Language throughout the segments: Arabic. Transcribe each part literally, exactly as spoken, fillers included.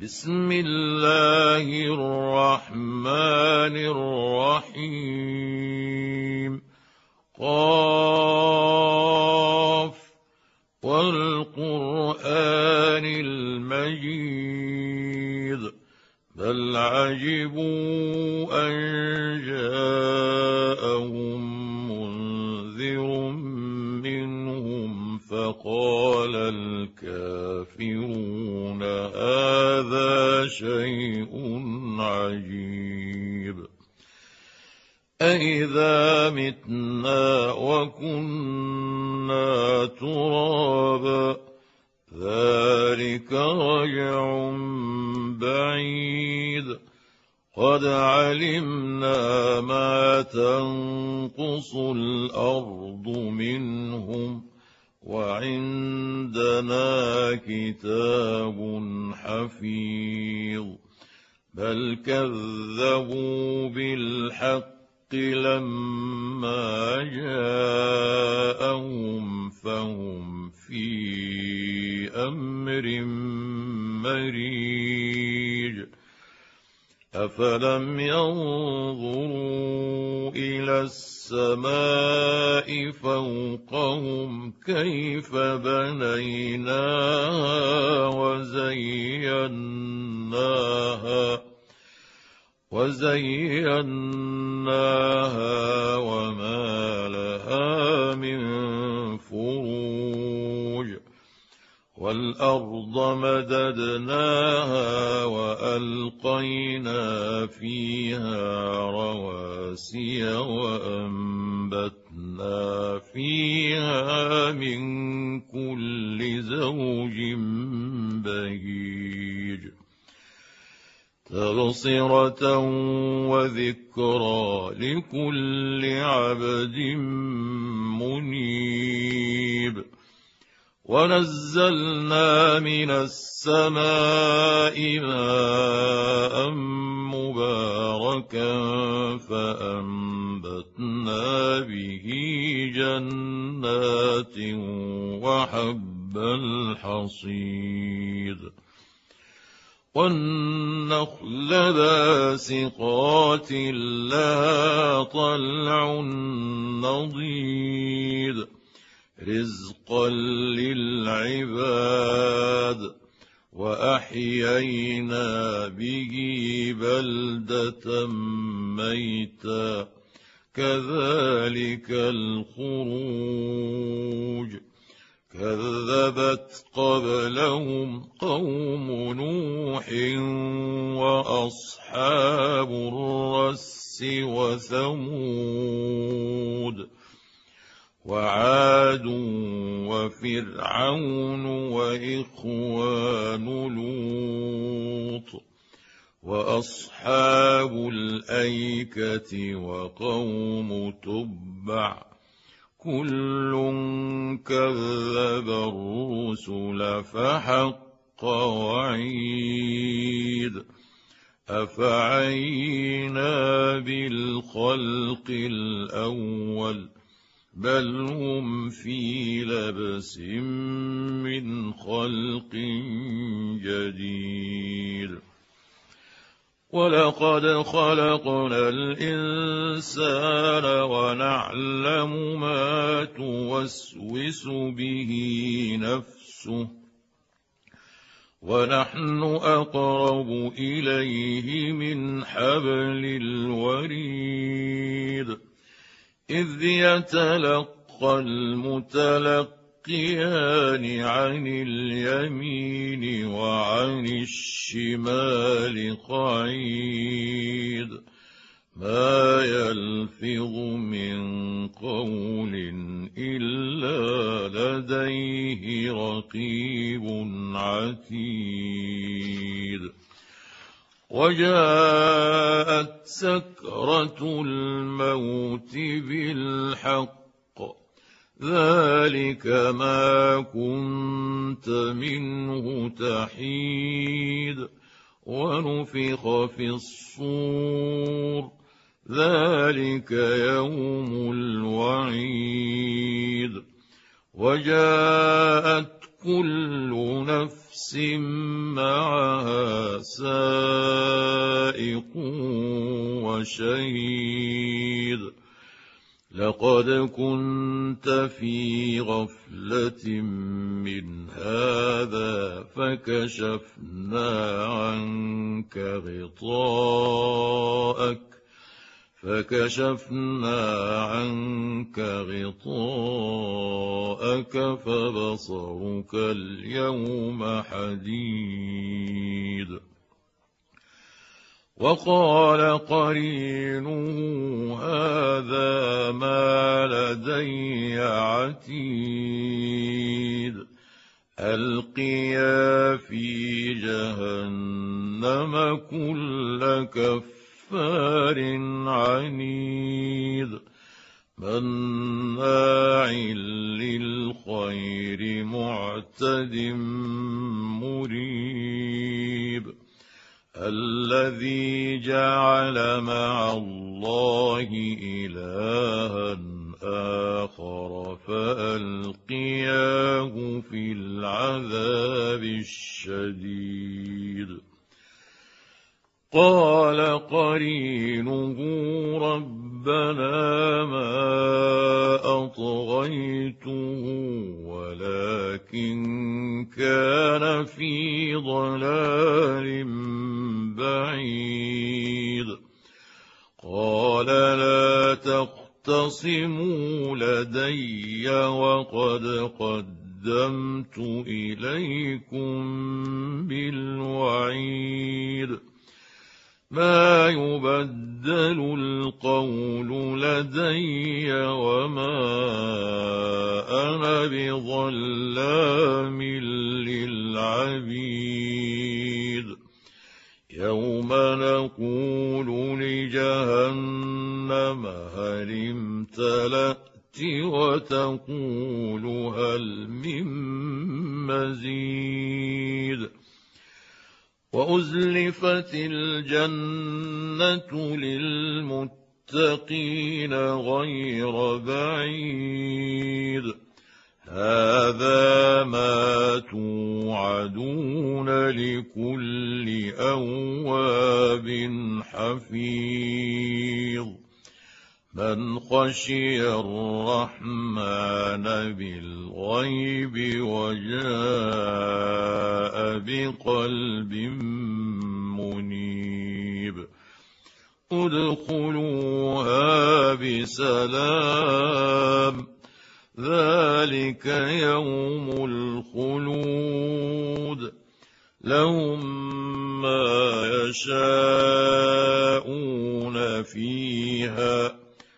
بسم الله الرحمن الرحيم. قاف والقرآن المجيد بل عجبوا أن جاءهم منذر منهم فقال الكافرون هذا شيء عجيب أإذا متنا وكنا ترابا ذلك رجع بعيد قد علمنا ما تنقص الأرض منهم وعندنا كتاب حفيظ بل كذبوا بالحق لما جاءهم فهم في أمر مريج أفلم ينظروا إلى السماء فوقهم كيف بنيناها وزيناها وزيناها وما لها من فروج والأرض مددناها وألقينا فيها رواسي وأنبتنا فيها من كل زوج بهيج تبصرة وذكرى لكل عبد منيب ونزلنا من السماء ماء مباركا فأنبتنا به جنات وحب الحصيد والنخل باسقات لها طلع نضيد رزقا للعباد وأحيينا به بلدة ميتا كذلك الخروج كذبت قبلهم قوم نوح وأصحاب الرس وثمود وعاد وفرعون وإخوان لوط وأصحاب الأيكة وقوم تبع كل كذب الرسل فحق وعيد أفعينا بالخلق الأول بل هم في لبس من خلق جديد ولقد خلقنا الإنسان ونعلم ما توسوس به نفسه ونحن أقرب إليه من حبل الوريد إذ يتلقى المتلقيان عن اليمين وعن الشمال قعيد ما يلفظ من قول إلا لديه رقيب عتيد وجاءت سكرة الموت بالحق ذلك ما كنت منه تحيد ونفخ في الصور ذلك يوم الوعيد وجاءت كل نفس معها سائق وشهيد لقد كنت في غفلة من هذا فكشفنا عنك غطاءك فكشفنا عنك غطاءك فبصرك اليوم حديد وقال قرينه هذا ما لدي عتيد ألقيا في جهنم كل كفار عنيد مناع للخير معتد مريب الذي جعل مع الله إلها آخر فألقياه في العذاب الشديد قال قرينه ربنا ما أطغيته ولكن كان في ضلال بعيد قال لا تختصموا لدي وقد قدمت إليكم بالوعيد ما يبدل القول لدي وما أنا بظلام للعبيد يوم نقول لجهنم هل امتلأت وتقول هل من مزيد وأزلفت الجنة للمتقين غير بعيد هذا ما توعدون لكل أواب حفيظ من خشي الرحمن بالغيب وجاء بقلب منيب ادخلوها بسلام ذلك يوم الخلود لهم ما يشاءون فيها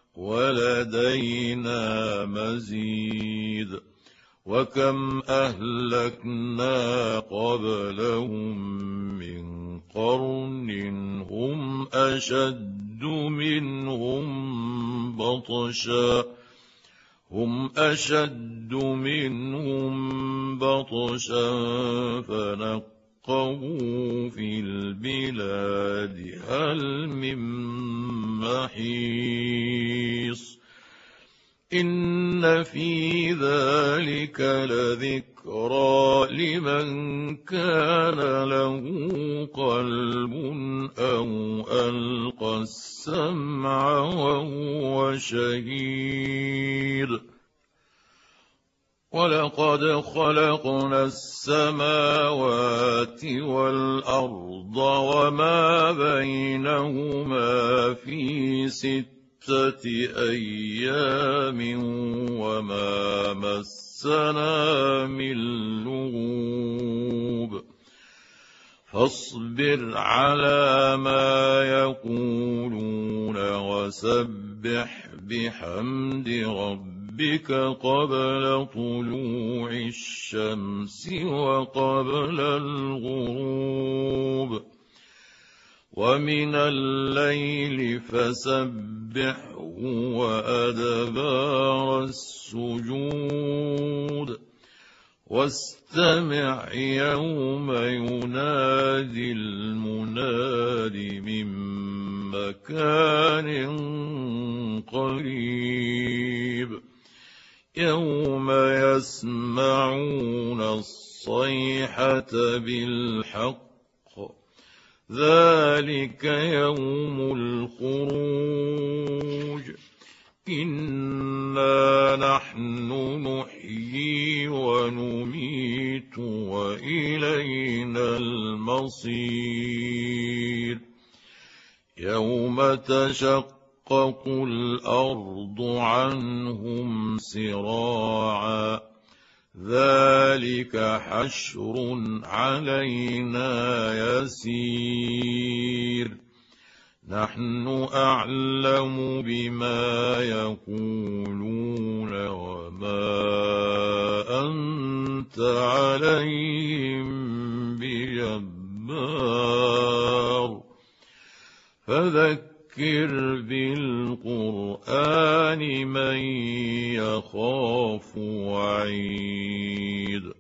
ولدينا مزيد وكم أهلكنا قبلهم من قرن هم أشد منهم بطشا هم أشد منهم بطشا فنقبوا في البلاد هل من محيص إن في ذلك لذكرى لمن كان له قلب أو ألقى السمع وهو شهيد ولقد خلقنا السماوات والأرض وما بينهما في ستة أيام وما مسنا من لغوب فاصبر على ما يقولون وسبح بحمد ربك قبل طلوع الشمس وقبل الغروب ومن الليل فسبحه وأدبار السجود واستمع يوم ينادي المناد من مكان قريب يوم يسمعون الصيحة بالحق ذلك يوم الخروج إنا نحن نحيي ونميت وإلينا المصير يوم تشقق الأرض عنهم سراعا ذلك حشر علينا يسير نحن أعلم بما يقولون وما أنت عليهم بجبار فذكر بالقرآن من يخاف وعيد